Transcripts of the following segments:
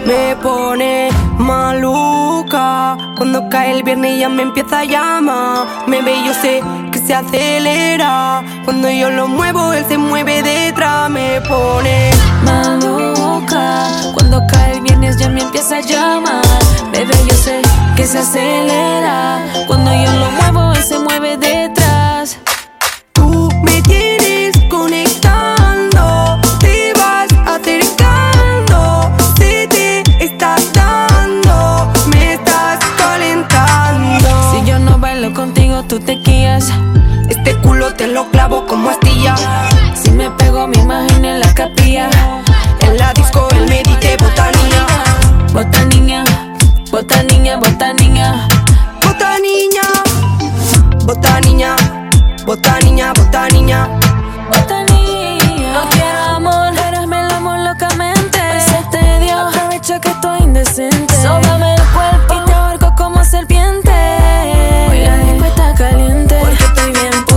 Me pone maluca cuando cae el viernes y ya me empieza a llamar. Me ve y yo sé que se acelera. Cuando yo lo muevo, él se mueve detrás. Me pone maluca cuando cae el viernes ya me empieza a llamar. Bebé, yo sé que se acelera. Cuando yo lo muevo, él se mueve detrás. Tú me tienes conectando, te vas acercando, se te está dando, me estás calentando. Si yo no bailo contigo, tú te guías. Este culo te lo clavo como astilla. Si me pego, me imagino en la capilla. En la disco él me dice bota niña. Bota niña, bota niña, bota niña. Bota niña, bota niña, bota niña, bota niña. Bota niña. No quiero amor, pero me lo amo locamente. Se te dio, aprovecha que estoy indecente. Sóbame el cuerpo y te ahorco como serpiente. Hoy la disco está caliente porque estoy bien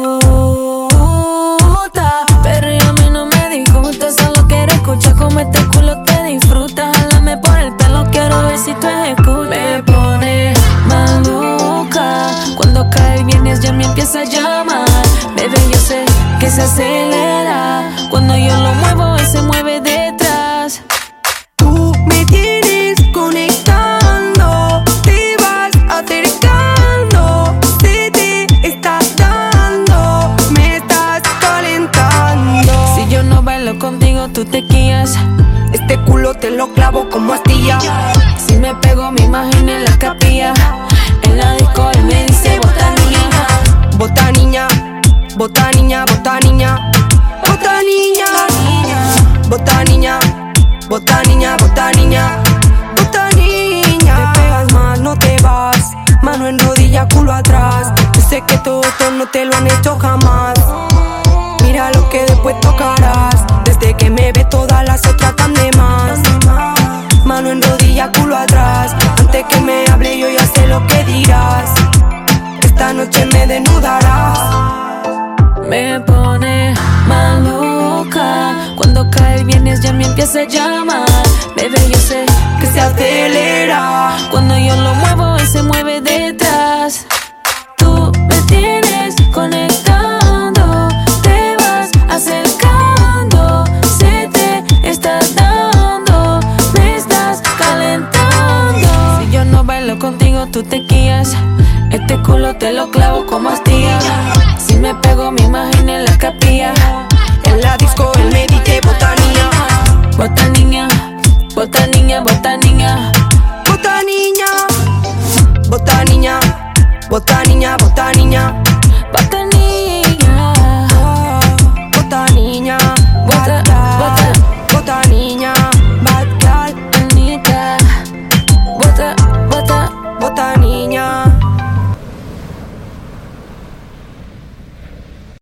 puta. Pero a mí no me disgusta, solo quiero escuchar cómo este culo te disfruta. Jálame por el pelo, quiero ver si tú ejecutas. Me pone maluca cuando cae el viernes ya me empieza a llamar. Bebé, yo sé que se acelera. Cuando yo lo muevo, él se mueve detrás. Tú me tienes conectando, te vas acercando, se te está dando, me estás calentando. Si yo no bailo contigo, tú te guías. Este culo te lo clavo como astilla. Si me pego, me imagino en la capilla. En la disco él me dice bota niña. Bota niña, bota niña, bota niña. Bota niña, bota niña, bota niña, bota niña. Bota niña. Te pegas más, no te vas. Mano en rodilla, culo atrás. Yo sé que todo esto no te lo han hecho jamás. Mira lo que después tocarás. Desde que me ve todas las otras tan de más. Mano en rodilla, culo atrás. Antes que me hable yo ya sé lo que dirás. Esta noche me desnudarás. Me pone maluca cuando cae el viernes ya me empieza a llamar. Bebé, yo sé Que se acelera. cuando yo lo muevo, él se mueve detrás. Tú me tienes conectando, te vas acercando, se te está dando, me estás calentando. Si yo no bailo contigo, tú te guías. Este culo te lo clavo como astilla. Si me pego, me imagino en la capilla. En la disco él me dice bota niña. Bota niña, bota niña, bota niña. Bota niña, bota niña, bota niña, bota niña.